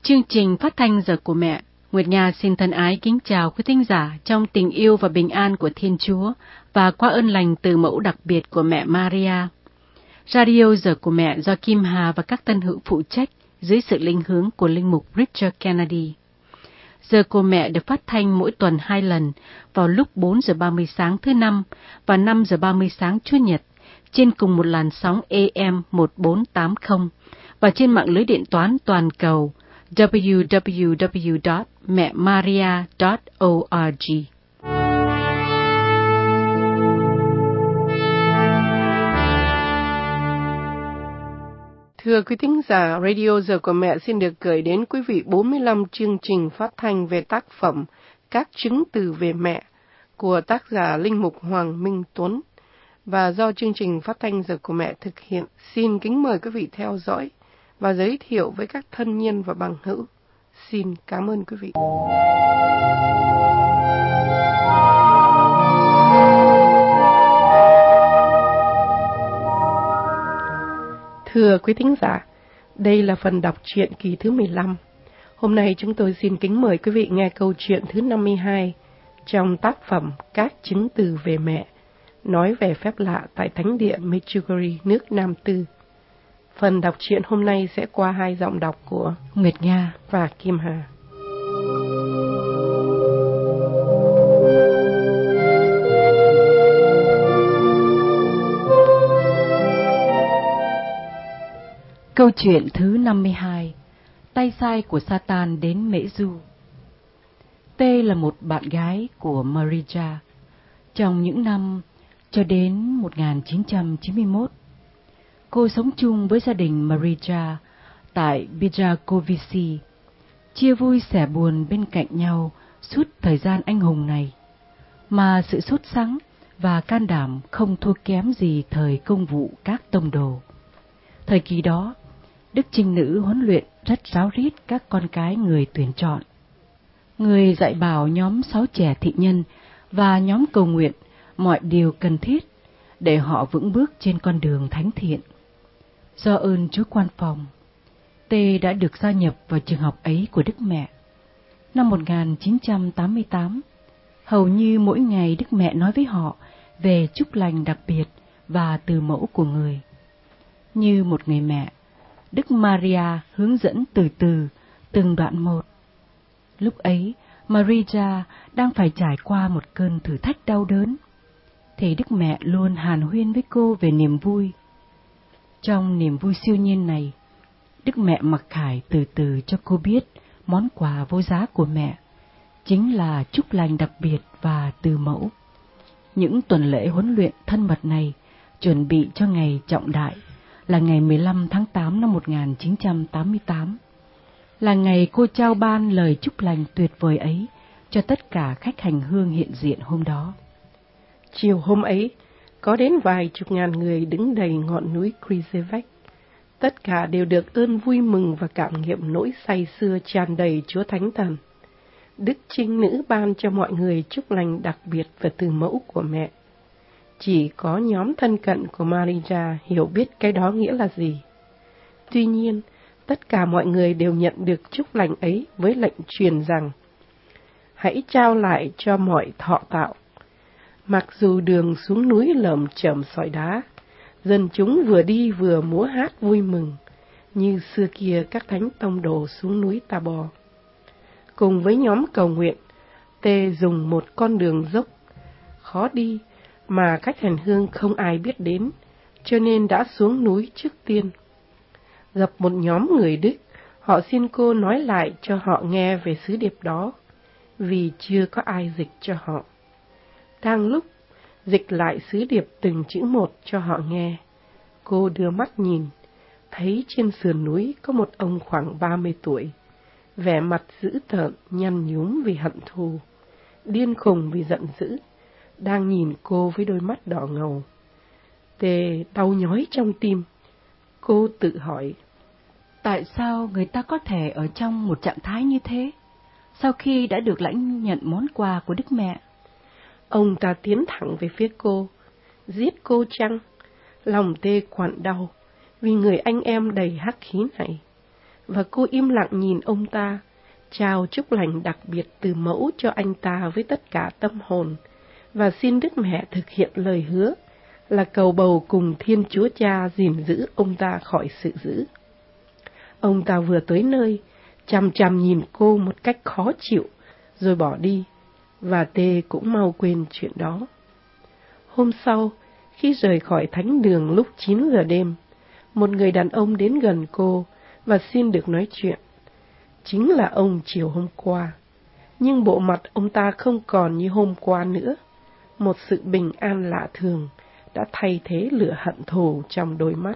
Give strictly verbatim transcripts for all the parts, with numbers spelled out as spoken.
Chương trình phát thanh Giờ của Mẹ, Nguyệt Nga xin thân ái kính chào quý thính giả trong tình yêu và bình an của Thiên Chúa và qua ơn lành từ mẫu đặc biệt của mẹ Maria. Radio Giờ của Mẹ do Kim Hà và các tân hữu phụ trách dưới sự linh hướng của linh mục Richard Kennedy. Giờ của Mẹ được phát thanh mỗi tuần hai lần vào lúc bốn giờ ba mươi sáng thứ Năm và năm giờ ba mươi sáng Chủ nhật trên cùng một làn sóng A M một bốn tám không và trên mạng lưới điện toán toàn cầu w w w chấm mẹ maria chấm org. Thưa quý thính giả, Radio Giờ của Mẹ xin được gửi đến quý vị bốn mươi lăm chương trình phát thanh về tác phẩm Các chứng từ về mẹ của tác giả linh mục Hoàng Minh Tuấn. Và do chương trình phát thanh Giờ của Mẹ thực hiện, xin kính mời quý vị theo dõi và giới thiệu với các thân nhân và bằng hữu. Xin cảm ơn quý vị. Thưa quý thính giả, đây là phần đọc truyện kỳ thứ mười lăm. Hôm nay chúng tôi xin kính mời quý vị nghe câu chuyện thứ năm mươi hai trong tác phẩm Các chứng từ về mẹ, nói về phép lạ tại Thánh địa Medjugorje, nước Nam Tư. Phần đọc truyện hôm nay sẽ qua hai giọng đọc của Nguyệt Nga và Kim Hà. Câu chuyện thứ năm mươi hai. Tay sai của Satan đến Mễ Du. T là một bạn gái của Maria. Trong những năm cho đến một nghìn chín trăm chín mươi mốt, cô sống chung với gia đình Maria tại Bijakovici, chia vui sẻ buồn bên cạnh nhau suốt thời gian anh hùng này, mà sự sốt sắng và can đảm không thua kém gì thời công vụ các tông đồ. Thời kỳ đó, Đức Trinh Nữ huấn luyện rất ráo riết các con cái người tuyển chọn. Người dạy bảo nhóm sáu trẻ thị nhân và nhóm cầu nguyện mọi điều cần thiết để họ vững bước trên con đường thánh thiện. Do ơn Chúa Quan Phòng, T đã được gia nhập vào trường học ấy của Đức Mẹ. Năm một nghìn chín trăm tám mươi tám, hầu như mỗi ngày Đức Mẹ nói với họ về chúc lành đặc biệt và từ mẫu của người. Như một người mẹ, Đức Maria hướng dẫn từ từ, từng đoạn một. Lúc ấy, Maria đang phải trải qua một cơn thử thách đau đớn, thì Đức Mẹ luôn hàn huyên với cô về niềm vui. Trong niềm vui siêu nhiên này, Đức Mẹ mặc khải từ từ cho cô biết món quà vô giá của mẹ, chính là chúc lành đặc biệt và từ mẫu. Những tuần lễ huấn luyện thân mật này chuẩn bị cho ngày trọng đại là ngày mười lăm tháng tám năm một nghìn chín trăm tám mươi tám, là ngày cô trao ban lời chúc lành tuyệt vời ấy cho tất cả khách hành hương hiện diện hôm đó. Chiều hôm ấy, có đến vài chục ngàn người đứng đầy ngọn núi Krizevec. Tất cả đều được ơn vui mừng và cảm nghiệm nỗi say sưa tràn đầy Chúa Thánh Thần. Đức Trinh Nữ ban cho mọi người chúc lành đặc biệt và từ mẫu của mẹ. Chỉ có nhóm thân cận của Maria hiểu biết cái đó nghĩa là gì. Tuy nhiên, tất cả mọi người đều nhận được chúc lành ấy với lệnh truyền rằng: hãy trao lại cho mọi thọ tạo. Mặc dù đường xuống núi lởm chởm sỏi đá, dân chúng vừa đi vừa múa hát vui mừng, như xưa kia các thánh tông đồ xuống núi Tabor. Cùng với nhóm cầu nguyện, T dùng một con đường dốc, khó đi, mà khách hành hương không ai biết đến, cho nên đã xuống núi trước tiên. Gặp một nhóm người Đức, họ xin cô nói lại cho họ nghe về sứ điệp đó, vì chưa có ai dịch cho họ. Đang lúc dịch lại sứ điệp từng chữ một cho họ nghe, cô đưa mắt nhìn, thấy trên sườn núi có một ông khoảng ba mươi tuổi, vẻ mặt dữ tợn, nhăn nhúm vì hận thù, điên khùng vì giận dữ, đang nhìn cô với đôi mắt đỏ ngầu. Tê đau nhói trong tim. Cô tự hỏi: tại sao người ta có thể ở trong một trạng thái như thế, sau khi đã được lãnh nhận món quà của Đức Mẹ? Ông ta tiến thẳng về phía cô. Giết cô chăng? Lòng Tê quặn đau vì người anh em đầy hắc khí này. và cô im lặng nhìn ông ta, trao chúc lành đặc biệt từ mẫu cho anh ta với tất cả tâm hồn, và xin Đức Mẹ thực hiện lời hứa là cầu bầu cùng Thiên Chúa Cha gìn giữ ông ta khỏi sự dữ. Ông ta vừa tới nơi, chằm chằm nhìn cô một cách khó chịu, rồi bỏ đi, và Tê cũng mau quên chuyện đó. Hôm sau, khi rời khỏi thánh đường lúc chín giờ đêm, một người đàn ông đến gần cô và xin được nói chuyện. Chính là ông chiều hôm qua, nhưng bộ mặt ông ta không còn như hôm qua nữa. Một sự bình an lạ thường đã thay thế lửa hận thù trong đôi mắt.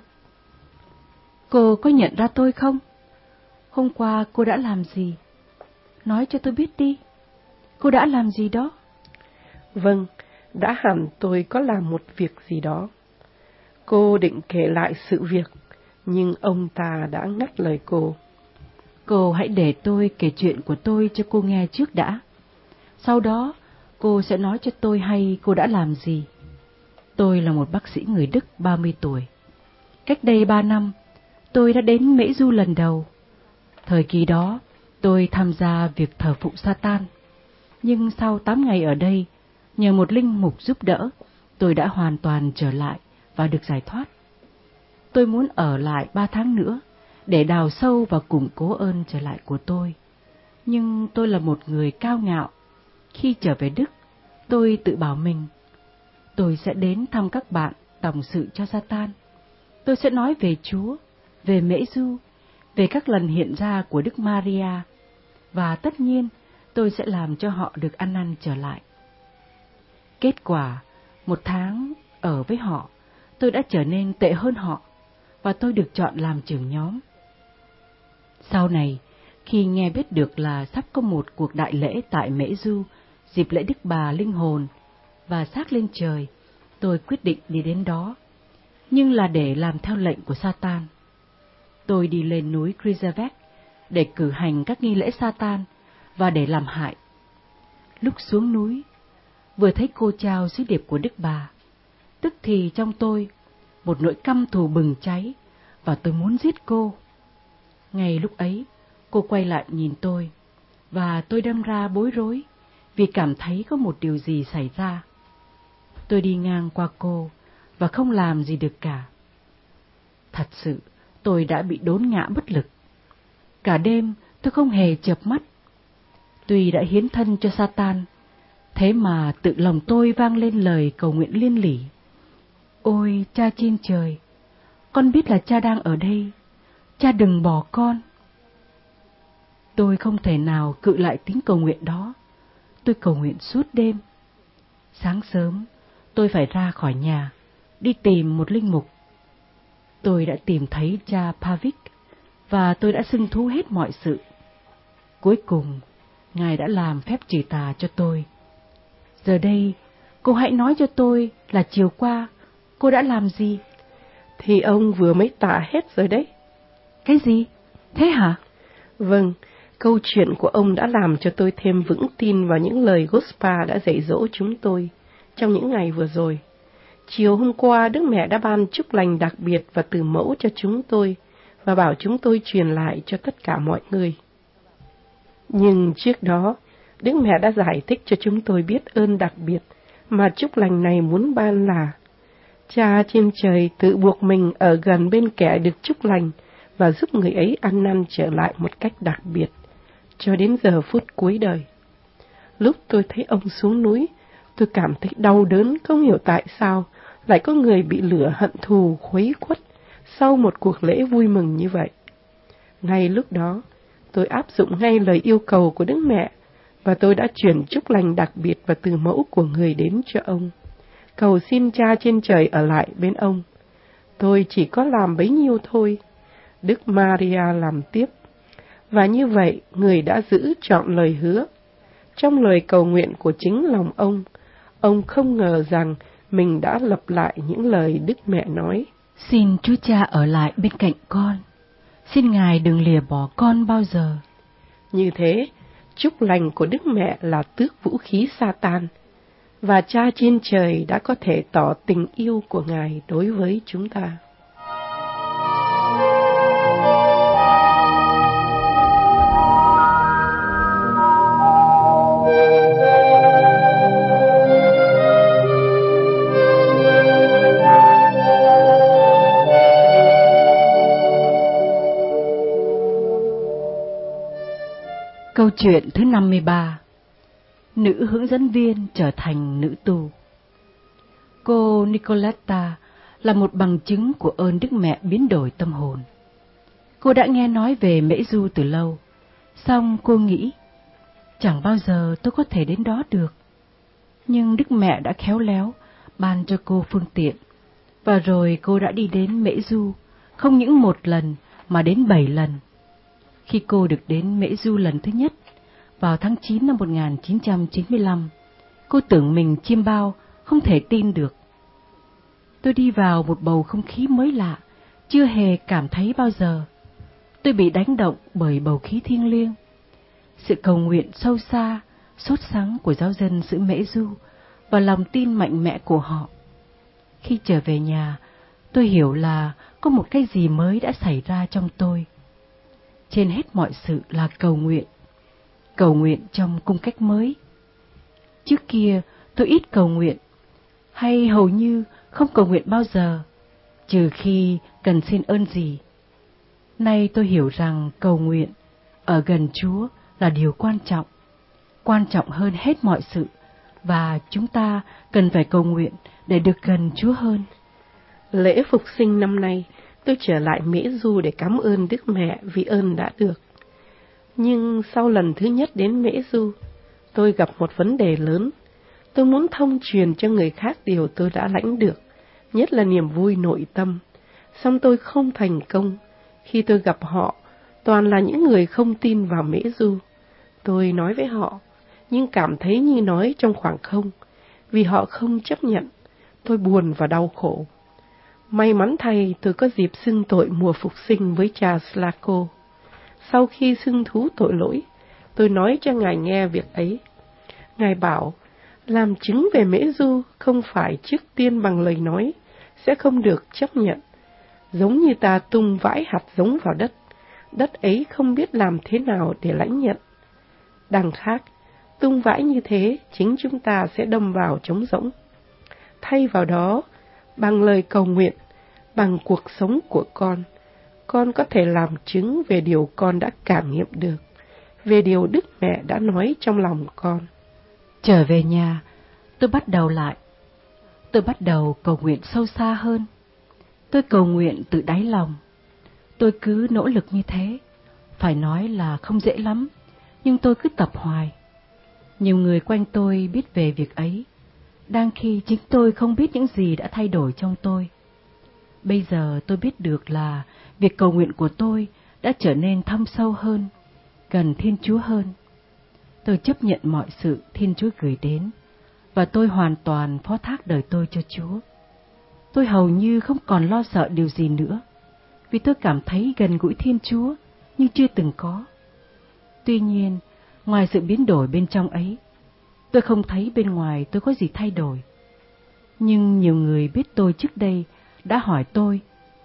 Cô có nhận ra tôi không? Hôm qua cô đã làm gì? Nói cho tôi biết đi. Cô đã làm gì đó? Vâng, đã hẳn tôi có làm một việc gì đó. Cô định kể lại sự việc, nhưng ông ta đã ngắt lời cô. Cô hãy để tôi kể chuyện của tôi cho cô nghe trước đã. Sau đó, cô sẽ nói cho tôi hay cô đã làm gì. Tôi là một bác sĩ người Đức ba mươi tuổi. Cách đây ba năm, tôi đã đến Mễ Du lần đầu. Thời kỳ đó, tôi tham gia việc thờ phụng Satan. Nhưng sau tám ngày ở đây, nhờ một linh mục giúp đỡ, tôi đã hoàn toàn trở lại và được giải thoát. Tôi muốn ở lại ba tháng nữa để đào sâu và củng cố ơn trở lại của tôi. Nhưng tôi là một người cao ngạo. Khi trở về Đức, tôi tự bảo mình, tôi sẽ đến thăm các bạn tòng sự cho Satan. Tôi sẽ nói về Chúa, về Mễ Du, về các lần hiện ra của Đức Maria, và tất nhiên tôi sẽ làm cho họ được ăn năn trở lại. Kết quả, một tháng ở với họ, tôi đã trở nên tệ hơn họ, và tôi được chọn làm trưởng nhóm. Sau này, khi nghe biết được là sắp có một cuộc đại lễ tại Mễ Du, dịp lễ Đức Bà Linh Hồn và xác lên trời, tôi quyết định đi đến đó, nhưng là để làm theo lệnh của Satan. Tôi đi lên núi Krizavek để cử hành các nghi lễ Satan và để làm hại. Lúc xuống núi, vừa thấy cô trao sứ điệp của Đức Bà, tức thì trong tôi một nỗi căm thù bừng cháy và tôi muốn giết cô. Ngay lúc ấy, cô quay lại nhìn tôi, và tôi đâm ra bối rối vì cảm thấy có một điều gì xảy ra. Tôi đi ngang qua cô và không làm gì được cả. Thật sự, tôi đã bị đốn ngã bất lực. Cả đêm tôi không hề chợp mắt. Tuy đã hiến thân cho Satan, thế mà tự lòng tôi vang lên lời cầu nguyện liên lỉ. Ôi Cha trên trời, con biết là Cha đang ở đây. Cha đừng bỏ con. Tôi không thể nào cự lại tiếng cầu nguyện đó. Tôi cầu nguyện suốt đêm. Sáng sớm, tôi phải ra khỏi nhà, đi tìm một linh mục. Tôi đã tìm thấy cha Pavik, và tôi đã xưng thú hết mọi sự. Cuối cùng, Ngài đã làm phép trừ tà cho tôi. Giờ đây, cô hãy nói cho tôi là chiều qua, cô đã làm gì? Thì ông vừa mới tả hết rồi đấy. Cái gì? Thế hả? Vâng, câu chuyện của ông đã làm cho tôi thêm vững tin vào những lời Gospa đã dạy dỗ chúng tôi trong những ngày vừa rồi. Chiều hôm qua, Đức Mẹ đã ban chúc lành đặc biệt và từ mẫu cho chúng tôi, và bảo chúng tôi truyền lại cho tất cả mọi người. Nhưng trước đó, Đức Mẹ đã giải thích cho chúng tôi biết ơn đặc biệt mà chúc lành này muốn ban là Cha trên trời tự buộc mình ở gần bên kẻ được chúc lành và giúp người ấy ăn năn trở lại một cách đặc biệt, cho đến giờ phút cuối đời. Lúc tôi thấy ông xuống núi, tôi cảm thấy đau đớn, không hiểu tại sao lại có người bị lửa hận thù khuấy khuất sau một cuộc lễ vui mừng như vậy. Ngay lúc đó, tôi áp dụng ngay lời yêu cầu của Đức Mẹ, và tôi đã chuyển chúc lành đặc biệt và từ mẫu của người đến cho ông, cầu xin Cha trên trời ở lại bên ông. Tôi chỉ có làm bấy nhiêu thôi. Đức Maria làm tiếp. Và như vậy, người đã giữ trọn lời hứa. Trong lời cầu nguyện của chính lòng ông, ông không ngờ rằng mình đã lặp lại những lời Đức Mẹ nói. Xin Chúa Cha ở lại bên cạnh con. Xin Ngài đừng lìa bỏ con bao giờ. Như thế, chúc lành của Đức Mẹ là tước vũ khí Satan, và Cha trên trời đã có thể tỏ tình yêu của Ngài đối với chúng ta. Câu chuyện thứ năm mươi ba. Nữ hướng dẫn viên trở thành nữ tu. Cô Nicoletta là một bằng chứng của ơn Đức Mẹ biến đổi tâm hồn. Cô đã nghe nói về Mễ Du từ lâu, song cô nghĩ, chẳng bao giờ tôi có thể đến đó được. Nhưng Đức Mẹ đã khéo léo ban cho cô phương tiện, và rồi cô đã đi đến Mễ Du, không những một lần mà đến bảy lần. Khi cô được đến Mễ Du lần thứ nhất, vào tháng chín năm một nghìn chín trăm chín mươi lăm, cô tưởng mình chiêm bao, không thể tin được. Tôi đi vào một bầu không khí mới lạ, chưa hề cảm thấy bao giờ. Tôi bị đánh động bởi bầu khí thiêng liêng, sự cầu nguyện sâu xa, sốt sắng của giáo dân xứ Mễ Du và lòng tin mạnh mẽ của họ. Khi trở về nhà, tôi hiểu là có một cái gì mới đã xảy ra trong tôi. Trên hết mọi sự là cầu nguyện, cầu nguyện trong cung cách mới. Trước kia tôi ít cầu nguyện, hay hầu như không cầu nguyện bao giờ, trừ khi cần xin ơn gì. Nay tôi hiểu rằng cầu nguyện ở gần Chúa là điều quan trọng, quan trọng hơn hết mọi sự, và chúng ta cần phải cầu nguyện để được gần Chúa hơn. Lễ Phục sinh năm nay, tôi trở lại Mễ Du để cảm ơn Đức Mẹ vì ơn đã được. Nhưng sau lần thứ nhất đến Mễ Du, tôi gặp một vấn đề lớn. Tôi muốn thông truyền cho người khác điều tôi đã lãnh được, nhất là niềm vui nội tâm. Song tôi không thành công. Khi tôi gặp họ, toàn là những người không tin vào Mễ Du. Tôi nói với họ, nhưng cảm thấy như nói trong khoảng không, vì họ không chấp nhận. Tôi buồn và đau khổ. May mắn thay, tôi có dịp xưng tội mùa phục sinh với cha Slaco. Sau khi xưng thú tội lỗi, tôi nói cho Ngài nghe việc ấy. Ngài bảo, làm chứng về Mễ Du không phải trước tiên bằng lời nói, sẽ không được chấp nhận. Giống như ta tung vãi hạt giống vào đất, đất ấy không biết làm thế nào để lãnh nhận. Đằng khác, tung vãi như thế, chính chúng ta sẽ đâm vào trống rỗng. Thay vào đó, bằng lời cầu nguyện, bằng cuộc sống của con, con có thể làm chứng về điều con đã cảm nghiệm được, về điều Đức Mẹ đã nói trong lòng con. Trở về nhà, tôi bắt đầu lại. Tôi bắt đầu cầu nguyện sâu xa hơn. Tôi cầu nguyện từ đáy lòng. Tôi cứ nỗ lực như thế. Phải nói là không dễ lắm, nhưng tôi cứ tập hoài. Nhiều người quanh tôi biết về việc ấy, đang khi chính tôi không biết những gì đã thay đổi trong tôi. Bây giờ tôi biết được là việc cầu nguyện của tôi đã trở nên thâm sâu hơn, gần Thiên Chúa hơn. Tôi chấp nhận mọi sự Thiên Chúa gửi đến, và tôi hoàn toàn phó thác đời tôi cho Chúa. Tôi hầu như không còn lo sợ điều gì nữa, vì tôi cảm thấy gần gũi Thiên Chúa như chưa từng có. Tuy nhiên, ngoài sự biến đổi bên trong ấy, tôi không thấy bên ngoài tôi có gì thay đổi. Nhưng nhiều người biết tôi trước đây đã hỏi tôi,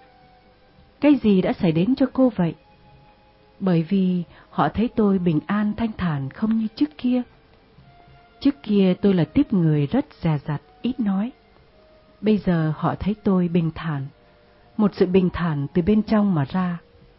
cái gì đã xảy đến cho cô vậy? Bởi vì họ thấy tôi bình an thanh thản không như trước kia. Trước kia tôi là tiếp người rất dè dặt, ít nói. Bây giờ họ thấy tôi bình thản, một sự bình thản từ bên trong mà ra.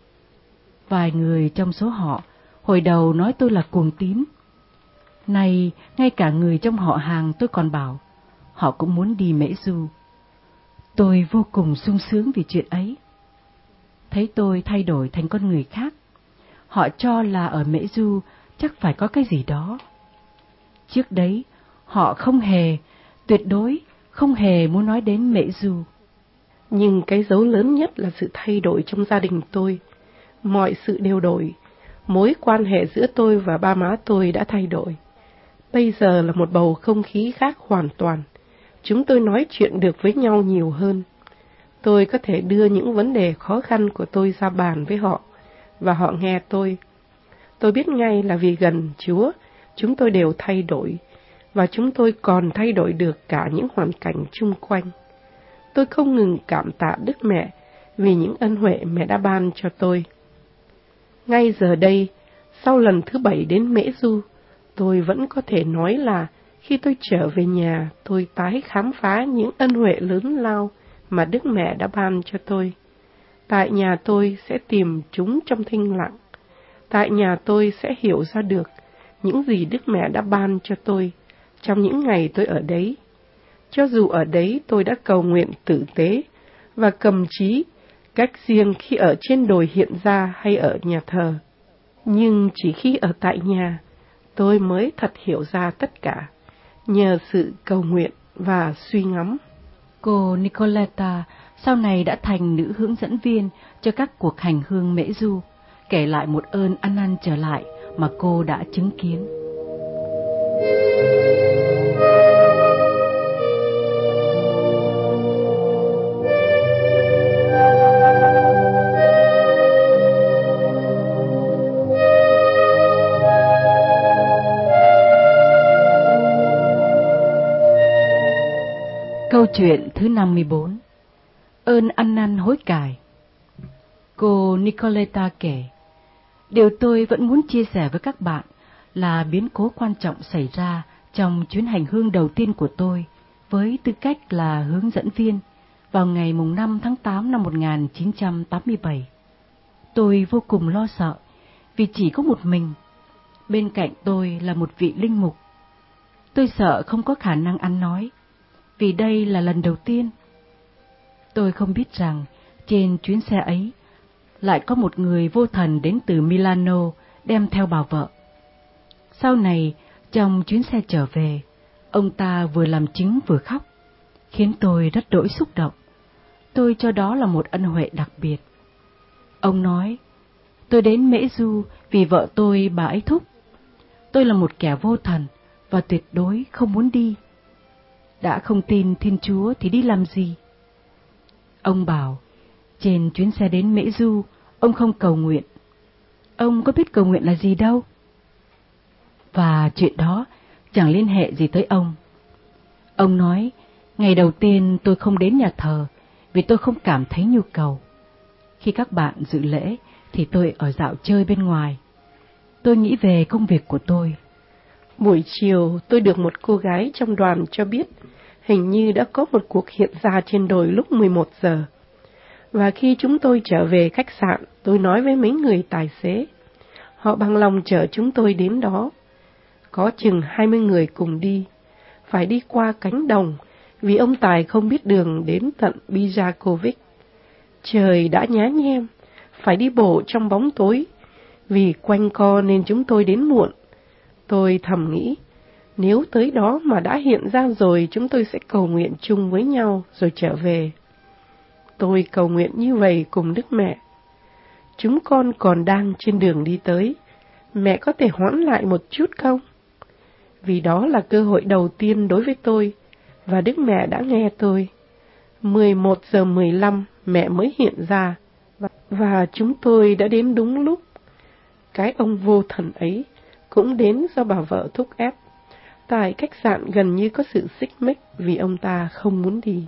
Vài người trong số họ hồi đầu nói tôi là cuồng tín. Nay, ngay cả người trong họ hàng tôi còn bảo, họ cũng muốn đi Mễ Du. Tôi vô cùng sung sướng vì chuyện ấy. Thấy tôi thay đổi thành con người khác, họ cho là ở Mễ Du chắc phải có cái gì đó. Trước đấy, họ không hề, tuyệt đối không hề muốn nói đến Mễ Du. Nhưng cái dấu lớn nhất là sự thay đổi trong gia đình tôi. Mọi sự đều đổi. Mối quan hệ giữa tôi và ba má tôi đã thay đổi. Bây giờ là một bầu không khí khác hoàn toàn. Chúng tôi nói chuyện được với nhau nhiều hơn. Tôi có thể đưa những vấn đề khó khăn của tôi ra bàn với họ, và họ nghe tôi. Tôi biết ngay là vì gần Chúa, chúng tôi đều thay đổi, và chúng tôi còn thay đổi được cả những hoàn cảnh chung quanh. Tôi không ngừng cảm tạ Đức Mẹ vì những ân huệ Mẹ đã ban cho tôi. Ngay giờ đây, sau lần thứ bảy đến Mễ Du, tôi vẫn có thể nói là khi tôi trở về nhà, tôi tái khám phá những ân huệ lớn lao mà Đức Mẹ đã ban cho tôi. Tại nhà tôi sẽ tìm chúng trong thinh lặng. Tại nhà tôi sẽ hiểu ra được những gì Đức Mẹ đã ban cho tôi trong những ngày tôi ở đấy. Cho dù ở đấy tôi đã cầu nguyện tử tế và cầm chí cách riêng khi ở trên đồi hiện ra hay ở nhà thờ, nhưng chỉ khi ở tại nhà, tôi mới thật hiểu ra tất cả, nhờ sự cầu nguyện và suy ngẫm. Cô Nicoletta sau này đã thành nữ hướng dẫn viên cho các cuộc hành hương mễ du, kể lại một ơn ăn năn trở lại mà cô đã chứng kiến. Câu chuyện thứ năm mươi bốn. Ơn ăn năn hối cải. Cô Nicoletta kể, điều tôi vẫn muốn chia sẻ với các bạn là biến cố quan trọng xảy ra trong chuyến hành hương đầu tiên của tôi với tư cách là hướng dẫn viên vào ngày năm tháng tám năm một nghìn chín trăm tám mươi bảy. Tôi vô cùng lo sợ vì chỉ có một mình. Bên cạnh tôi là một vị linh mục. Tôi sợ không có khả năng ăn nói, vì đây là lần đầu tiên. Tôi không biết rằng trên chuyến xe ấy lại có một người vô thần đến từ Milano đem theo bà vợ. Sau này, trong chuyến xe trở về, ông ta vừa làm chứng vừa khóc, khiến tôi rất đỗi xúc động. Tôi cho đó là một ân huệ đặc biệt. Ông nói, tôi đến Mễ Du vì vợ tôi bà ấy thúc. Tôi là một kẻ vô thần và tuyệt đối không muốn đi. Đã không tin Thiên Chúa thì đi làm gì? Ông bảo, trên chuyến xe đến Mễ Du, ông không cầu nguyện. Ông có biết cầu nguyện là gì đâu. Và chuyện đó chẳng liên hệ gì tới ông. Ông nói, ngày đầu tiên tôi không đến nhà thờ vì tôi không cảm thấy nhu cầu. Khi các bạn dự lễ thì tôi ở dạo chơi bên ngoài. Tôi nghĩ về công việc của tôi. Buổi chiều tôi được một cô gái trong đoàn cho biết hình như đã có một cuộc hiện ra trên đồi lúc mười một giờ. Và khi chúng tôi trở về khách sạn, tôi nói với mấy người tài xế. Họ bằng lòng chở chúng tôi đến đó. Có chừng hai mươi người cùng đi. Phải đi qua cánh đồng, vì ông Tài không biết đường đến tận Bijakovic. Trời đã nhá nhem, phải đi bộ trong bóng tối. Vì quanh co nên chúng tôi đến muộn. Tôi thầm nghĩ, nếu tới đó mà đã hiện ra rồi, chúng tôi sẽ cầu nguyện chung với nhau rồi trở về. Tôi cầu nguyện như vậy cùng Đức Mẹ. Chúng con còn đang trên đường đi tới. Mẹ có thể hoãn lại một chút không? Vì đó là cơ hội đầu tiên đối với tôi, và Đức Mẹ đã nghe tôi. mười một giờ mười lăm mẹ mới hiện ra, và, và chúng tôi đã đến đúng lúc. Cái ông vô thần ấy cũng đến do bà vợ thúc ép. Tại khách sạn gần như có sự xích mích vì ông ta không muốn đi.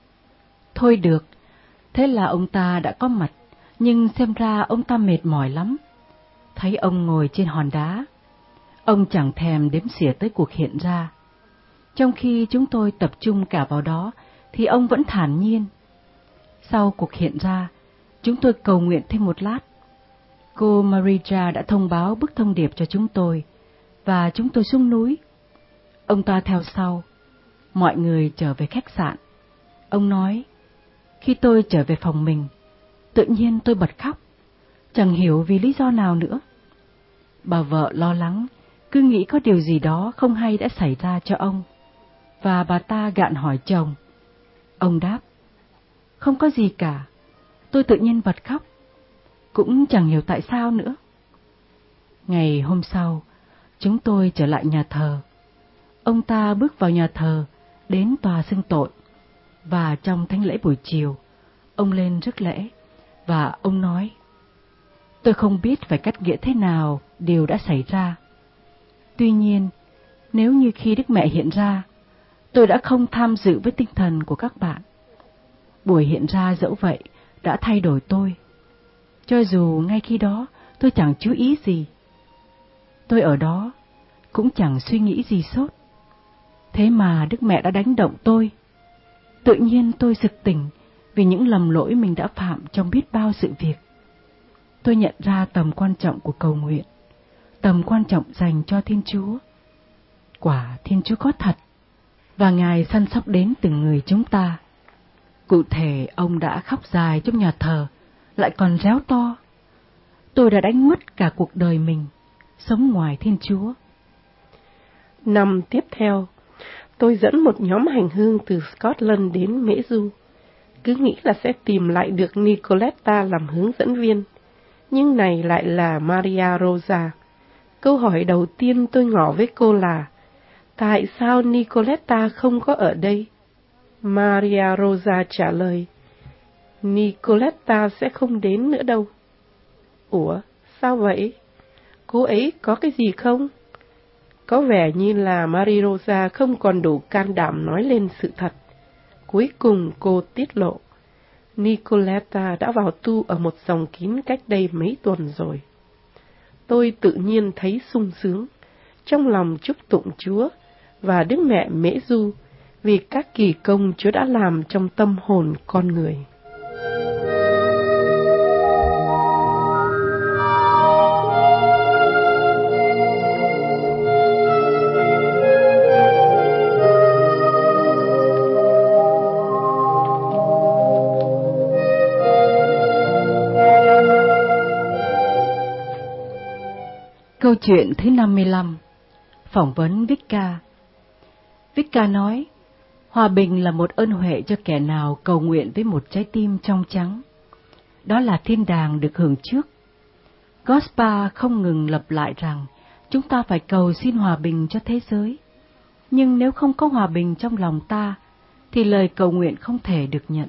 Thôi được, thế là ông ta đã có mặt, nhưng xem ra ông ta mệt mỏi lắm. Thấy ông ngồi trên hòn đá, ông chẳng thèm đếm xỉa tới cuộc hiện ra. Trong khi chúng tôi tập trung cả vào đó, thì ông vẫn thản nhiên. Sau cuộc hiện ra, chúng tôi cầu nguyện thêm một lát. Cô Maria đã thông báo bức thông điệp cho chúng tôi, và chúng tôi xuống núi. Ông ta theo sau. Mọi người trở về khách sạn. Ông nói, khi tôi trở về phòng mình, tự nhiên tôi bật khóc, chẳng hiểu vì lý do nào nữa. Bà vợ lo lắng, cứ nghĩ có điều gì đó không hay đã xảy ra cho ông, và bà ta gạn hỏi chồng. Ông đáp, không có gì cả, tôi tự nhiên bật khóc, cũng chẳng hiểu tại sao nữa. Ngày hôm sau, chúng tôi trở lại nhà thờ. Ông ta bước vào nhà thờ, đến tòa xưng tội, và trong thánh lễ buổi chiều, ông lên rước lễ, và ông nói, tôi không biết phải cắt nghĩa thế nào điều đã xảy ra. Tuy nhiên, nếu như khi Đức Mẹ hiện ra, tôi đã không tham dự với tinh thần của các bạn. Buổi hiện ra dẫu vậy đã thay đổi tôi, cho dù ngay khi đó tôi chẳng chú ý gì. Tôi ở đó cũng chẳng suy nghĩ gì sốt. Thế mà Đức Mẹ đã đánh động tôi. Tự nhiên tôi sực tỉnh vì những lầm lỗi mình đã phạm trong biết bao sự việc. tôi nhận ra tầm quan trọng của cầu nguyện, tầm quan trọng dành cho Thiên Chúa. Quả Thiên Chúa có thật, và Ngài săn sóc đến từng người chúng ta. Cụ thể, ông đã khóc dài trong nhà thờ, lại còn réo to. Tôi đã đánh mất cả cuộc đời mình, sống ngoài Thiên Chúa. Năm tiếp theo, tôi dẫn một nhóm hành hương từ Scotland đến Mễ Du. Cứ nghĩ là sẽ tìm lại được Nicoletta làm hướng dẫn viên, nhưng này lại là Maria Rosa. Câu hỏi đầu tiên tôi ngỏ với cô là, tại sao Nicoletta không có ở đây? Maria Rosa trả lời, Nicoletta sẽ không đến nữa đâu. Ủa, sao vậy? Cô ấy có cái gì không? Có vẻ như là Maria Rosa không còn đủ can đảm nói lên sự thật. Cuối cùng cô tiết lộ, Nicoletta đã vào tu ở một dòng kín cách đây mấy tuần rồi. Tôi tự nhiên thấy sung sướng, trong lòng chúc tụng Chúa và Đức Mẹ Mễ Du vì các kỳ công Chúa đã làm trong tâm hồn con người. Câu chuyện thứ năm mươi lăm. Phỏng vấn Vicka. Vicka nói, hòa bình là một ơn huệ cho kẻ nào cầu nguyện với một trái tim trong trắng. Đó là thiên đàng được hưởng trước. Gospa không ngừng lặp lại rằng chúng ta phải cầu xin hòa bình cho thế giới. Nhưng nếu không có hòa bình trong lòng ta, thì lời cầu nguyện không thể được nhận.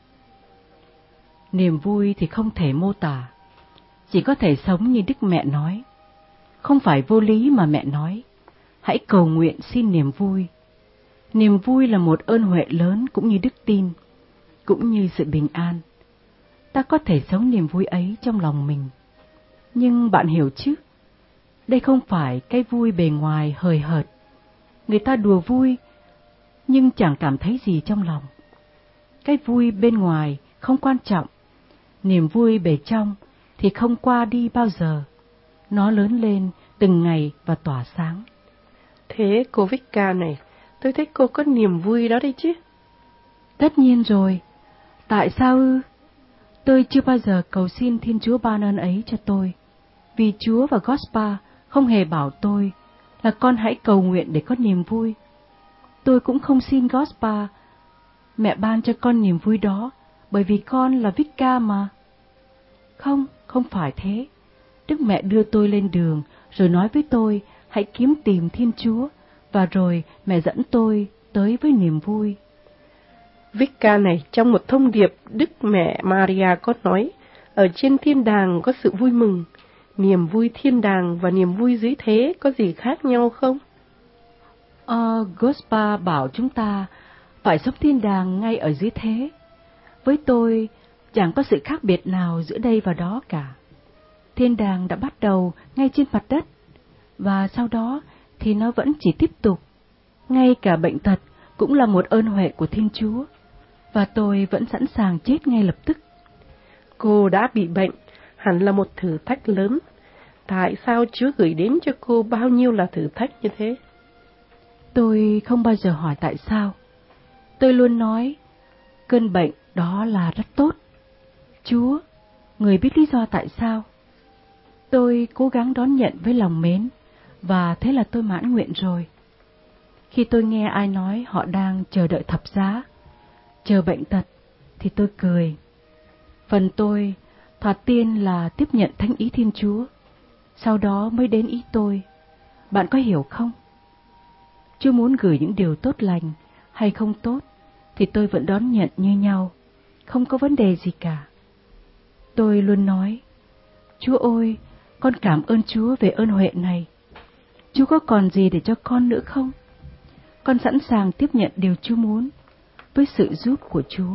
Niềm vui thì không thể mô tả, chỉ có thể sống như Đức Mẹ nói. Không phải vô lý mà mẹ nói, hãy cầu nguyện xin niềm vui. Niềm vui là một ơn huệ lớn cũng như đức tin, cũng như sự bình an. Ta có thể sống niềm vui ấy trong lòng mình. Nhưng bạn hiểu chứ, đây không phải cái vui bề ngoài hời hợt. Người ta đùa vui, nhưng chẳng cảm thấy gì trong lòng. Cái vui bên ngoài không quan trọng, niềm vui bề trong thì không qua đi bao giờ. Nó lớn lên từng ngày và tỏa sáng. Thế cô Vicka này, tôi thấy cô có niềm vui đó đấy chứ. Tất nhiên rồi. Tại sao ư? Tôi chưa bao giờ cầu xin Thiên Chúa ban ơn ấy cho tôi, vì Chúa và Gospa không hề bảo tôi là con hãy cầu nguyện để có niềm vui. Tôi cũng không xin Gospa mẹ ban cho con niềm vui đó, bởi vì con là Vicka mà. Không, không phải thế. Đức Mẹ đưa tôi lên đường, rồi nói với tôi, hãy kiếm tìm Thiên Chúa, và rồi mẹ dẫn tôi tới với niềm vui. Vicka này, trong một thông điệp, Đức Mẹ Maria có nói, ở trên thiên đàng có sự vui mừng. Niềm vui thiên đàng và niềm vui dưới thế có gì khác nhau không? Ờ, Gospa bảo chúng ta phải sống thiên đàng ngay ở dưới thế. Với tôi, chẳng có sự khác biệt nào giữa đây và đó cả. Thiên đàng đã bắt đầu ngay trên mặt đất, và sau đó thì nó vẫn chỉ tiếp tục. Ngay cả bệnh tật cũng là một ơn huệ của Thiên Chúa, và tôi vẫn sẵn sàng chết ngay lập tức. Cô đã bị bệnh, hẳn là một thử thách lớn. Tại sao Chúa gửi đến cho cô bao nhiêu là thử thách như thế? Tôi không bao giờ hỏi tại sao. Tôi luôn nói, cơn bệnh đó là rất tốt. Chúa, Người biết lý do tại sao. Tôi cố gắng đón nhận với lòng mến, và thế là tôi mãn nguyện rồi. Khi tôi nghe ai nói họ đang chờ đợi thập giá, chờ bệnh tật, thì tôi cười. Phần tôi, thoạt tiên là tiếp nhận thánh ý Thiên Chúa, sau đó mới đến ý tôi. Bạn có hiểu không? Chúa muốn gửi những điều tốt lành hay không tốt, thì tôi vẫn đón nhận như nhau, không có vấn đề gì cả. Tôi luôn nói, Chúa ơi, con cảm ơn Chúa về ơn huệ này. Chúa có còn gì để cho con nữa không? Con sẵn sàng tiếp nhận điều Chúa muốn, với sự giúp của Chúa.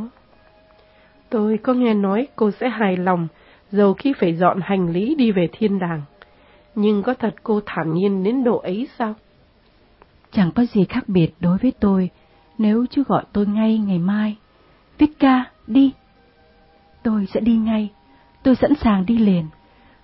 Tôi có nghe nói cô sẽ hài lòng, dầu khi phải dọn hành lý đi về thiên đàng. Nhưng có thật cô thản nhiên đến độ ấy sao? Chẳng có gì khác biệt đối với tôi, nếu Chúa gọi tôi ngay ngày mai. Vicka, đi! Tôi sẽ đi ngay, tôi sẵn sàng đi liền,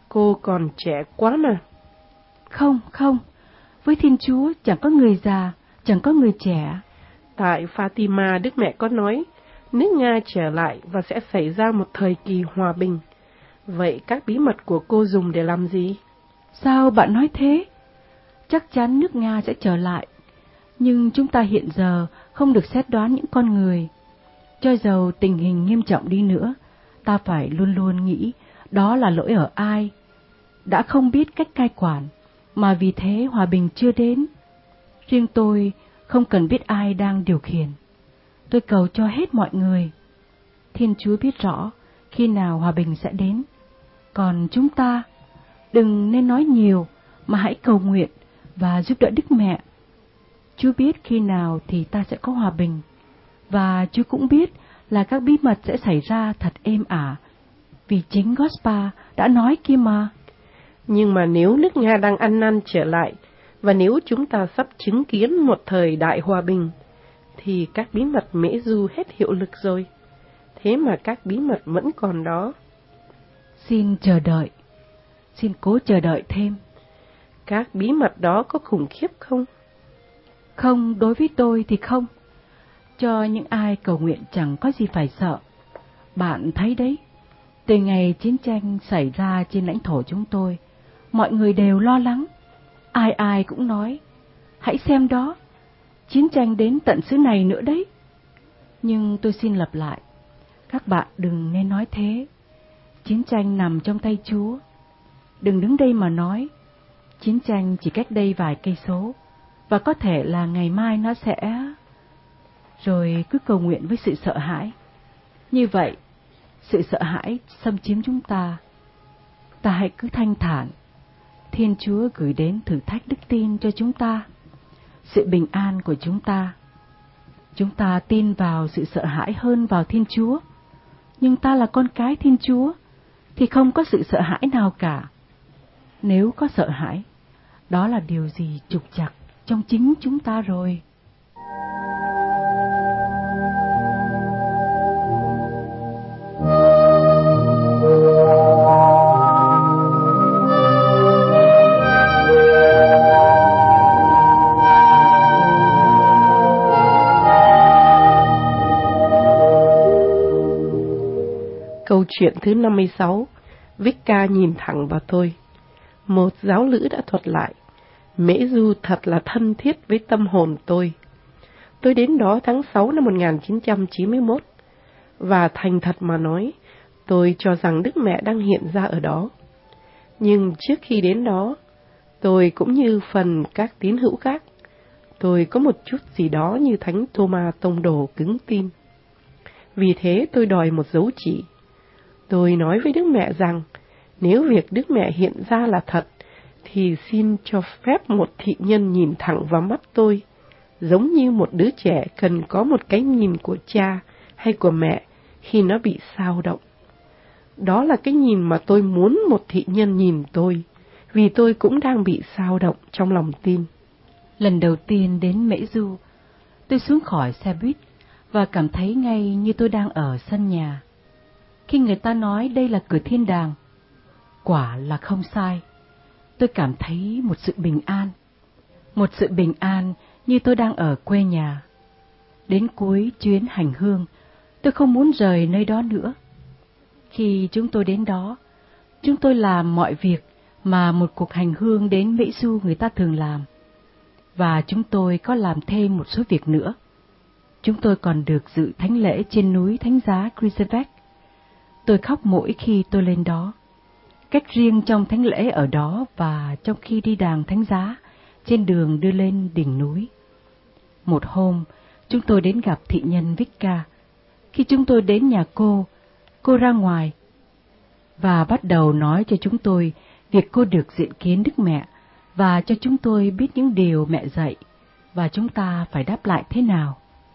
Cô còn trẻ quá mà. Không, không, với Thiên Chúa chẳng có người già, chẳng có người trẻ. Tại Fatima, Đức Mẹ có nói, nước Nga trở lại và sẽ xảy ra một thời kỳ hòa bình. Vậy các bí mật của cô dùng để làm gì? Sao bạn nói thế? Chắc chắn nước Nga sẽ trở lại, nhưng chúng ta hiện giờ không được xét đoán những con người. Cho dầu tình hình nghiêm trọng đi nữa, ta phải luôn luôn nghĩ đó là lỗi ở ai. Đã không biết cách cai quản, mà vì thế hòa bình chưa đến. Riêng tôi không cần biết ai đang điều khiển. Tôi cầu cho hết mọi người. Thiên Chúa biết rõ khi nào hòa bình sẽ đến. Còn chúng ta, đừng nên nói nhiều, mà hãy cầu nguyện và giúp đỡ Đức Mẹ. Chúa biết khi nào thì ta sẽ có hòa bình, và Chúa cũng biết là các bí mật sẽ xảy ra thật êm ả, vì chính Gaspar đã nói kia mà. Nhưng mà nếu nước Nga đang ăn năn trở lại, và nếu chúng ta sắp chứng kiến một thời đại hòa bình, thì các bí mật Mễ Du hết hiệu lực rồi. Thế mà các bí mật vẫn còn đó. Xin chờ đợi, xin cố chờ đợi thêm. Các bí mật đó có khủng khiếp không? Không, đối với tôi thì không. Cho những ai cầu nguyện chẳng có gì phải sợ. Bạn thấy đấy, từ ngày chiến tranh xảy ra trên lãnh thổ chúng tôi, mọi người đều lo lắng. Ai ai cũng nói, hãy xem đó, chiến tranh đến tận xứ này nữa đấy. Nhưng tôi xin lặp lại, các bạn đừng nên nói thế. Chiến tranh nằm trong tay Chúa. Đừng đứng đây mà nói, chiến tranh chỉ cách đây vài cây số, và có thể là ngày mai nó sẽ... Rồi cứ cầu nguyện với sự sợ hãi. Như vậy, sự sợ hãi xâm chiếm chúng ta. Ta hãy cứ thanh thản. Thiên Chúa gửi đến thử thách đức tin cho chúng ta, sự bình an của chúng ta. Chúng ta tin vào sự sợ hãi hơn vào Thiên Chúa. Nhưng ta là con cái Thiên Chúa, thì không có sự sợ hãi nào cả. Nếu có sợ hãi, đó là điều gì trục trặc trong chính chúng ta rồi. Câu chuyện thứ năm mươi sáu, Vicka nhìn thẳng vào tôi. Một giáo lữ đã thuật lại, Mễ Du thật là thân thiết với tâm hồn tôi. Tôi đến đó tháng sáu năm một nghìn chín trăm chín mươi mốt, và thành thật mà nói, tôi cho rằng Đức Mẹ đang hiện ra ở đó. Nhưng trước khi đến đó, tôi cũng như phần các tín hữu khác, tôi có một chút gì đó như Thánh Thomas tông đồ cứng tin. Vì thế tôi đòi một dấu chỉ. Tôi nói với Đức Mẹ rằng, nếu việc Đức Mẹ hiện ra là thật, thì xin cho phép một thị nhân nhìn thẳng vào mắt tôi, giống như một đứa trẻ cần có một cái nhìn của cha hay của mẹ khi nó bị xao động. Đó là cái nhìn mà tôi muốn một thị nhân nhìn tôi, vì tôi cũng đang bị xao động trong lòng tin. Lần đầu tiên đến Mễ Du, tôi xuống khỏi xe buýt và cảm thấy ngay như tôi đang ở sân nhà. Khi người ta nói đây là cửa thiên đàng, quả là không sai. Tôi cảm thấy một sự bình an, một sự bình an như tôi đang ở quê nhà. Đến cuối chuyến hành hương, tôi không muốn rời nơi đó nữa. Khi chúng tôi đến đó, chúng tôi làm mọi việc mà một cuộc hành hương đến Mễ Du người ta thường làm. Và chúng tôi có làm thêm một số việc nữa. Chúng tôi còn được dự thánh lễ trên núi Thánh giá Krizevec. Tôi khóc mỗi khi tôi lên đó. Cách riêng trong thánh lễ ở đó và trong khi đi đàng thánh giá trên đường đưa lên đỉnh núi. Một hôm, chúng tôi đến gặp thị nhân Vicka. Khi chúng tôi đến nhà cô, cô ra ngoài và bắt đầu nói cho chúng tôi việc cô được diện kiến Đức Mẹ và cho chúng tôi biết những điều mẹ dạy và chúng ta phải đáp lại thế nào.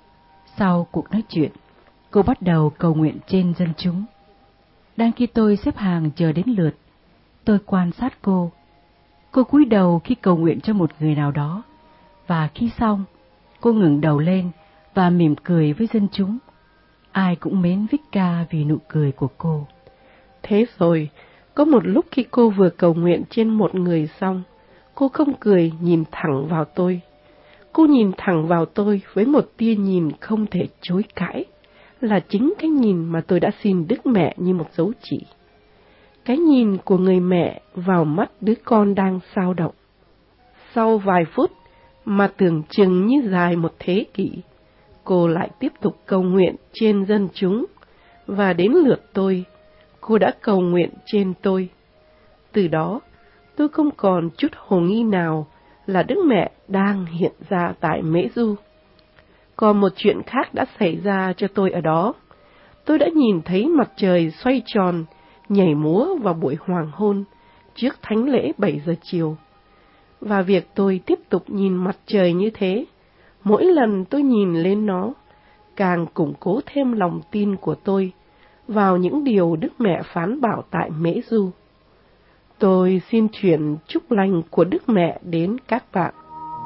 Sau cuộc nói chuyện, cô bắt đầu cầu nguyện trên dân chúng. Đang khi tôi xếp hàng chờ đến lượt, tôi quan sát cô. Cô cúi đầu khi cầu nguyện cho một người nào đó, và khi xong, cô ngẩng đầu lên và mỉm cười với dân chúng. Ai cũng mến Vicka vì nụ cười của cô. Thế rồi, Có một lúc khi cô vừa cầu nguyện trên một người xong, cô không cười, nhìn thẳng vào tôi. Cô nhìn thẳng vào tôi với một tia nhìn không thể chối cãi, là chính cái nhìn mà tôi đã xin Đức Mẹ như một dấu chỉ. Cái nhìn của người mẹ vào mắt đứa con đang xao động. Sau vài phút mà tưởng chừng như dài một thế kỷ, cô lại tiếp tục cầu nguyện trên dân chúng, và đến lượt tôi, cô đã cầu nguyện trên tôi. Từ đó, tôi không còn chút hồ nghi nào là Đức Mẹ đang hiện ra tại Mễ Du. Còn một chuyện khác đã xảy ra cho tôi ở đó. Tôi đã nhìn thấy mặt trời xoay tròn, nhảy múa vào buổi hoàng hôn trước thánh lễ bảy giờ chiều. Và việc tôi tiếp tục nhìn mặt trời như thế, mỗi lần tôi nhìn lên nó, càng củng cố thêm lòng tin của tôi vào những điều Đức Mẹ phán bảo tại Mễ Du. Tôi xin chuyển chúc lành của Đức Mẹ đến các bạn.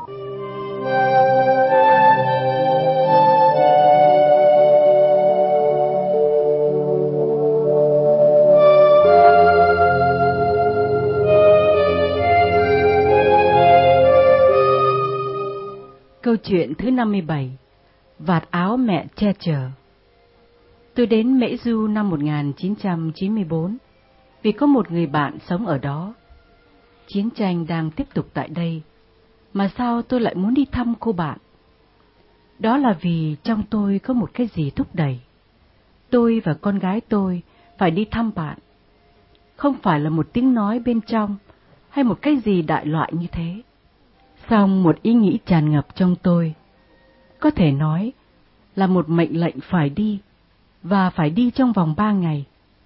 Câu chuyện thứ năm mươi bảy. Vạt áo mẹ che chở. Tôi đến Mễ Du năm một nghìn chín trăm chín mươi bốn vì có một người bạn sống ở đó. Chiến tranh đang tiếp tục tại đây, mà sao tôi lại muốn đi thăm cô bạn? Đó là vì trong tôi có một cái gì thúc đẩy. Tôi và con gái tôi phải đi thăm bạn. Không phải là một tiếng nói bên trong, hay một cái gì đại loại như thế. Song một ý nghĩ tràn ngập trong tôi, có thể nói là một mệnh lệnh phải đi, và phải đi trong vòng ba ngày.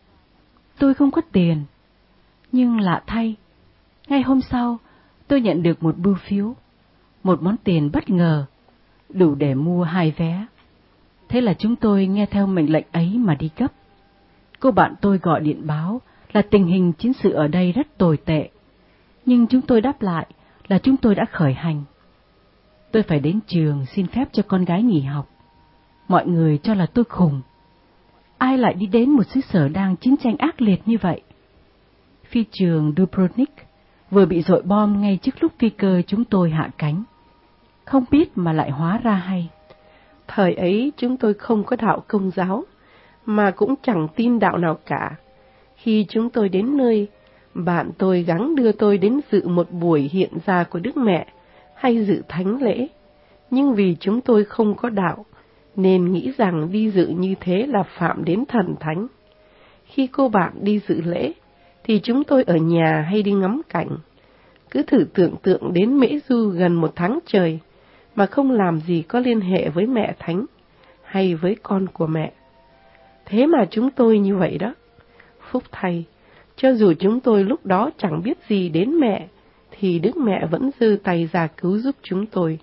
Tôi không có tiền, nhưng lạ thay, ngay hôm sau tôi nhận được một bưu phiếu, một món tiền bất ngờ, đủ để mua hai vé. Thế là chúng tôi nghe theo mệnh lệnh ấy mà đi gấp. Cô bạn tôi gọi điện báo là tình hình chiến sự ở đây rất tồi tệ, nhưng chúng tôi đáp lại là chúng tôi đã khởi hành. Tôi phải đến trường xin phép cho con gái nghỉ học. Mọi người cho là tôi khùng. Ai lại đi đến một xứ sở đang chiến tranh ác liệt như vậy? Phi trường Dubrovnik vừa bị dội bom ngay trước lúc phi cơ chúng tôi hạ cánh. Không biết mà lại hóa ra hay. Thời ấy chúng tôi không có đạo Công giáo, mà cũng chẳng tin đạo nào cả. Khi chúng tôi đến nơi, bạn tôi gắng đưa tôi đến dự một buổi hiện ra của Đức Mẹ hay dự thánh lễ. Nhưng vì chúng tôi không có đạo, nên nghĩ rằng đi dự như thế là phạm đến thần thánh. Khi cô bạn đi dự lễ, thì chúng tôi ở nhà hay đi ngắm cảnh. Cứ thử tưởng tượng đến Mễ Du gần một tháng trời, mà không làm gì có liên hệ với mẹ thánh, hay với con của mẹ. Thế mà chúng tôi như vậy đó. Phúc thay, cho dù chúng tôi lúc đó chẳng biết gì đến mẹ, thì Đức Mẹ vẫn giơ tay ra cứu giúp chúng tôi.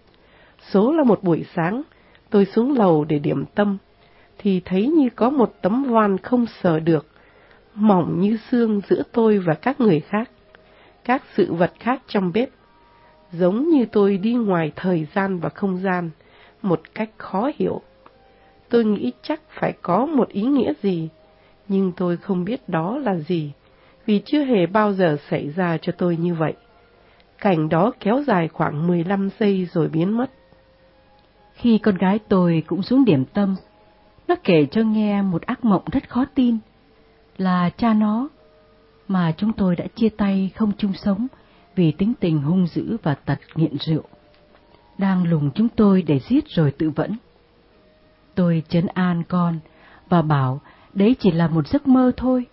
Số là một buổi sáng, tôi xuống lầu để điểm tâm, thì thấy như có một tấm voan không sờ được, mỏng như xương giữa tôi và các người khác, các sự vật khác trong bếp. Giống như tôi đi ngoài thời gian và không gian, một cách khó hiểu. Tôi nghĩ chắc phải có một ý nghĩa gì, nhưng tôi không biết đó là gì, vì chưa hề bao giờ xảy ra cho tôi như vậy. Cảnh đó kéo dài khoảng mười lăm giây rồi biến mất. Khi con gái tôi cũng xuống điểm tâm, nó kể cho nghe một ác mộng rất khó tin, là cha nó, mà chúng tôi đã chia tay không chung sống vì tính tình hung dữ và tật nghiện rượu, đang lùng chúng tôi để giết rồi tự vẫn. Tôi trấn an con và bảo đấy chỉ là một giấc mơ thôi,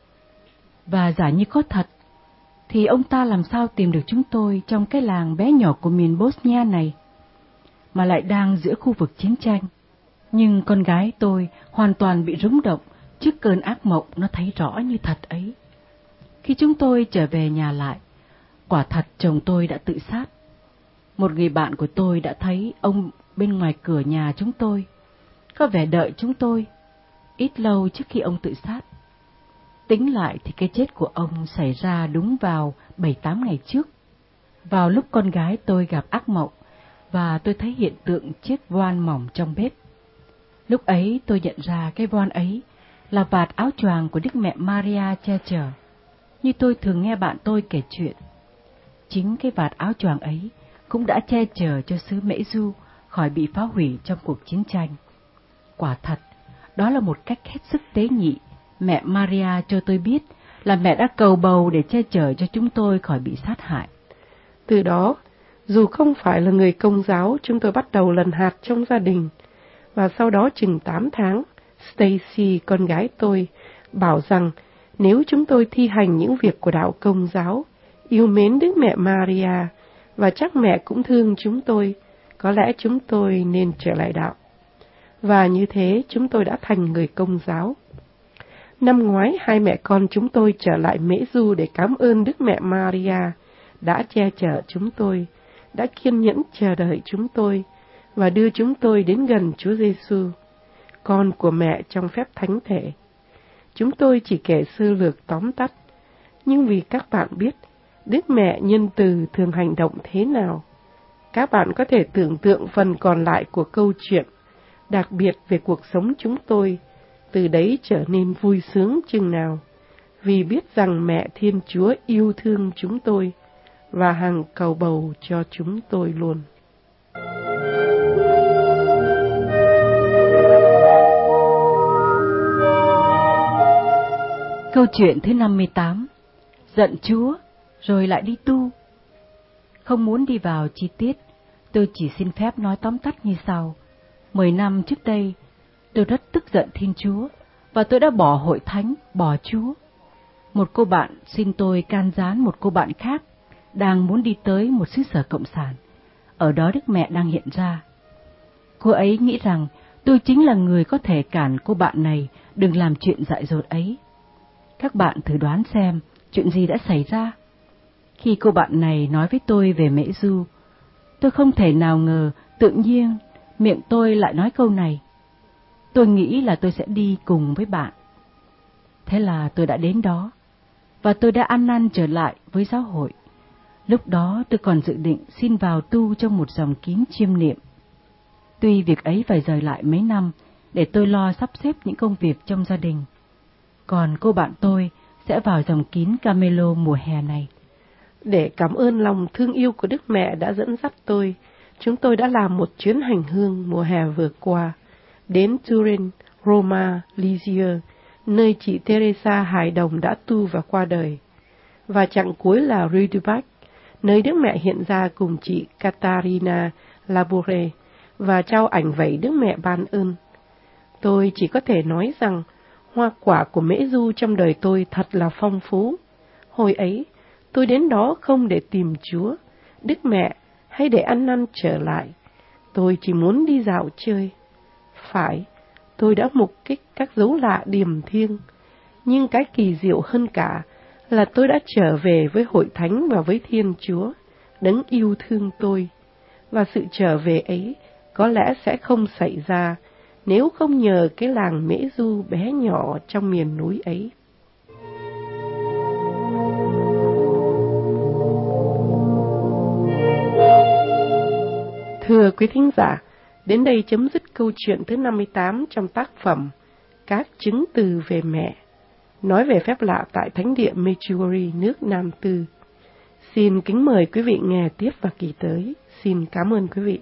và giả như có thật, thì ông ta làm sao tìm được chúng tôi trong cái làng bé nhỏ của miền Bosnia này, mà lại đang giữa khu vực chiến tranh. Nhưng con gái tôi hoàn toàn bị rúng động trước cơn ác mộng nó thấy rõ như thật ấy. Khi chúng tôi trở về nhà lại, quả thật chồng tôi đã tự sát. Một người bạn của tôi đã thấy ông bên ngoài cửa nhà chúng tôi, có vẻ đợi chúng tôi, ít lâu trước khi ông tự sát. Tính lại thì cái chết của ông xảy ra đúng vào bảy tám ngày trước, vào lúc con gái tôi gặp ác mộng, và tôi thấy hiện tượng chiếc voan mỏng trong bếp. Lúc ấy tôi nhận ra cái voan ấy là vạt áo choàng của Đức Mẹ Maria che chở. như tôi thường nghe bạn tôi kể chuyện. Chính cái vạt áo choàng ấy cũng đã che chở cho xứ Mễ Du khỏi bị phá hủy trong cuộc chiến tranh. Quả thật, đó là một cách hết sức tế nhị mẹ Maria cho tôi biết là mẹ đã cầu bầu để che chở cho chúng tôi khỏi bị sát hại. Từ đó, dù không phải là người Công giáo, chúng tôi bắt đầu lần hạt trong gia đình. Và sau đó chừng tám tháng, Stacy, con gái tôi, bảo rằng nếu chúng tôi thi hành những việc của đạo Công giáo, yêu mến Đức Mẹ Maria, và chắc mẹ cũng thương chúng tôi, có lẽ chúng tôi nên trở lại đạo. Và như thế chúng tôi đã thành người Công giáo. Năm ngoái, hai mẹ con chúng tôi trở lại Mễ Du để cảm ơn Đức Mẹ Maria đã che chở chúng tôi, đã kiên nhẫn chờ đợi chúng tôi và đưa chúng tôi đến gần Chúa Giêsu, con của mẹ trong phép thánh thể. Chúng tôi chỉ kể sơ lược tóm tắt, nhưng vì các bạn biết Đức Mẹ nhân từ thường hành động thế nào, các bạn có thể tưởng tượng phần còn lại của câu chuyện, đặc biệt về cuộc sống chúng tôi, từ đấy trở nên vui sướng chừng nào, vì biết rằng mẹ Thiên Chúa yêu thương chúng tôi và hằng cầu bầu cho chúng tôi luôn. Câu chuyện thứ năm mươi tám. Giận Chúa rồi lại đi tu. Không muốn đi vào chi tiết, tôi chỉ xin phép nói tóm tắt như sau. Mười năm trước đây, tôi rất tức giận Thiên Chúa, và tôi đã bỏ hội thánh, bỏ Chúa. Một cô bạn xin tôi can gián một cô bạn khác, đang muốn đi tới một xứ sở cộng sản. Ở đó Đức Mẹ đang hiện ra. Cô ấy nghĩ rằng tôi chính là người có thể cản cô bạn này đừng làm chuyện dại dột ấy. Các bạn thử đoán xem chuyện gì đã xảy ra. Khi cô bạn này nói với tôi về Mễ Du, tôi không thể nào ngờ tự nhiên miệng tôi lại nói câu này. Tôi nghĩ là tôi sẽ đi cùng với bạn. Thế là tôi đã đến đó, và tôi đã ăn năn trở lại với giáo hội. Lúc đó tôi còn dự định xin vào tu trong một dòng kín chiêm niệm. Tuy việc ấy phải rời lại mấy năm để tôi lo sắp xếp những công việc trong gia đình. Còn cô bạn tôi sẽ vào dòng kín Carmelo mùa hè này. Để cảm ơn lòng thương yêu của Đức Mẹ đã dẫn dắt tôi, chúng tôi đã làm một chuyến hành hương mùa hè vừa qua, đến Turin, Roma, Lisieux, nơi chị Teresa hài đồng đã tu và qua đời, và chặng cuối là Rue du Bac, nơi Đức Mẹ hiện ra cùng chị Catarina Laboure và trao ảnh vẩy Đức Mẹ ban ơn. Tôi chỉ có thể nói rằng hoa quả của Mễ Du trong đời tôi thật là phong phú. Hồi ấy, tôi đến đó không để tìm Chúa, Đức Mẹ hay để ăn năn trở lại. Tôi chỉ muốn đi dạo chơi. Phải, tôi đã mục kích các dấu lạ điềm thiêng, nhưng cái kỳ diệu hơn cả là tôi đã trở về với hội thánh và với Thiên Chúa, đấng yêu thương tôi. Và sự trở về ấy có lẽ sẽ không xảy ra nếu không nhờ cái làng Mễ Du bé nhỏ trong miền núi ấy. Thưa quý thính giả, đến đây chấm dứt câu chuyện thứ năm mươi tám trong tác phẩm Các chứng từ về mẹ, nói về phép lạ tại Thánh địa Medjugorje, nước Nam Tư. Xin kính mời quý vị nghe tiếp vào kỳ tới. Xin cảm ơn quý vị.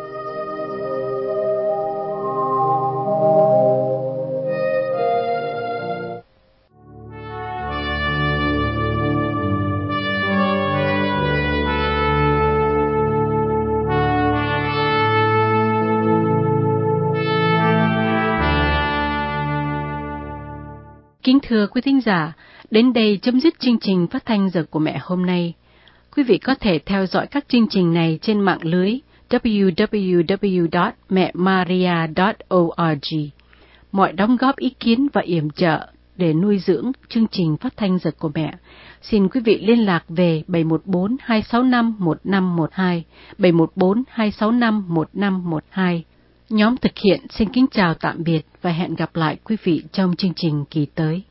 Kính thưa quý thính giả, đến đây chấm dứt chương trình phát thanh Giờ của Mẹ hôm nay. Quý vị có thể theo dõi các chương trình này trên mạng lưới w w w chấm mẹ maria chấm org. Mọi đóng góp ý kiến và yểm trợ để nuôi dưỡng chương trình phát thanh Giờ của Mẹ, xin quý vị liên lạc về bảy một bốn hai sáu năm một năm một hai, bảy một bốn hai sáu năm một năm một hai. Nhóm thực hiện xin kính chào tạm biệt và hẹn gặp lại quý vị trong chương trình kỳ tới.